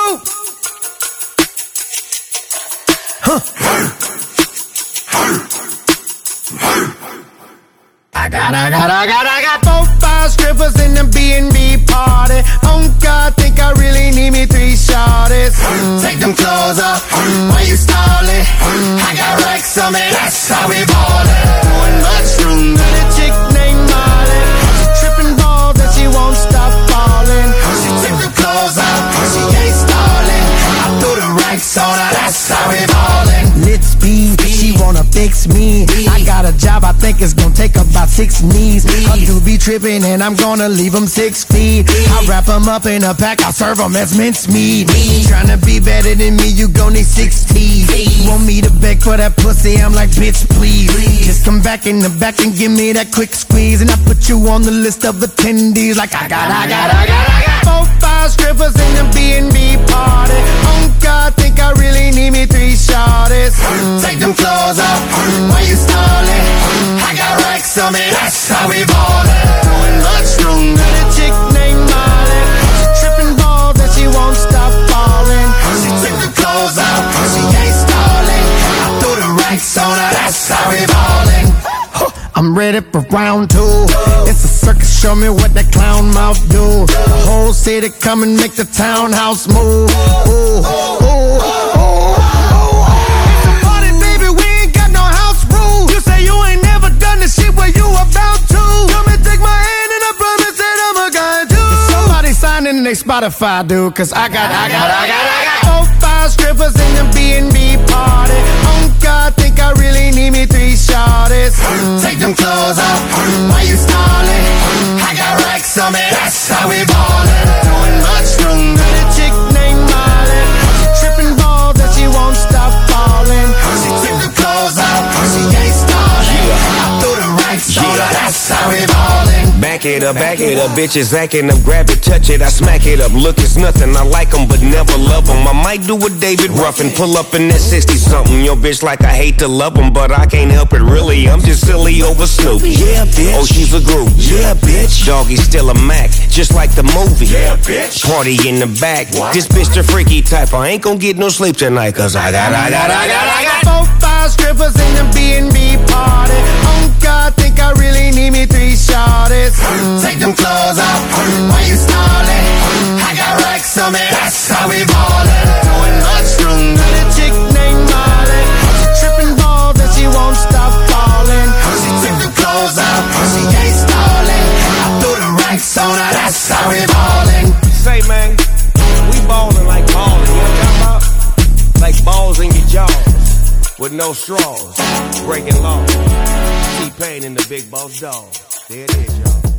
I got 4, 5 strippers in the B&B party. Oh God, think I really need me 3 shorties. Take them clothes off, why you stalling? I got racks on me, that's how we ballin'. Doing mushrooms with a chick named Molly. She tripping balls and she won't stop falling. She took the clothes off, she ain't stalling. I threw the racks on her, that's how we ballin'. Let's speed, she wanna fix me. I got a job, I think it's gonna take about 6 knees. I do be tripping and I'm gonna leave them 6 feet. I wrap them up in a pack, I serve them as mincemeat. Tryna be better than me, you gon' need 6 teeth. Want me to beg for that pussy, I'm like, bitch, please. Just come back in the back and give me that quick squeeze. And I put you on the list of attendees. Like I got 4, 5 strippers in the B&B party. Oh God, think I really need me 3 shorties. Take them clothes off, why you stalling? I got racks on me, that's how we ballin'. Doing mushrooms with a chick named Molly. She tripping balls and she won't stop falling. She took the clothes off, she ain't stalling. I threw the racks on her, that's how we ballin'. I'm ready for round 2. It's a circus, show me what that clown mouth do. The whole city come and make the townhouse move. Ooh, ooh, ooh. It's a party, baby, we ain't got no house rules. You say you ain't never done the shit where you about to. Come and take my hand and I promise that I'm a guy too. Somebody sign in their Spotify, dude, cause I got 4, 5 strippers in the B&B party. Oh God, think I really need me 3 shorties. Take them clothes off, why you stalling? I got racks on me, that's how we ballin'. Doing mushrooms with a chick named Molly. She tripping balls and she won't stop falling. She took the clothes off, she ain't stalling. I threw the racks on her, that's how we ballin'. Back it up, bitches acting up, grab it, touch it, I smack it up. Look, it's nothing, I like them, but never love them. I might do a David Ruffin, pull up in that 60-something. Your bitch like I hate to love them, but I can't help it really. I'm just silly over Snoopy. Yeah, bitch. Oh, she's a groove. Yeah, bitch. Doggy still a Mac, just like the movie. Yeah, bitch. Party in the back. What? This bitch the freaky type. I ain't gon' get no sleep tonight, cause I got 4, 5 strippers in the B&B party. Oh God, think I really need me 3 shorties. Take them clothes off, why you stalling? I got racks on me, that's how we ballin'. Doing mushrooms with a chick named Molly. She tripping balls and she won't stop falling. She took the clothes off, she ain't stalling. I threw the racks on her, that's how we ballin'. Say, man, we ballin' like ballin'. You know what I'm talking about? Like balls in your jaws, with no straws, breaking laws. T-Pain and the Big Boss Dog. There it is, y'all.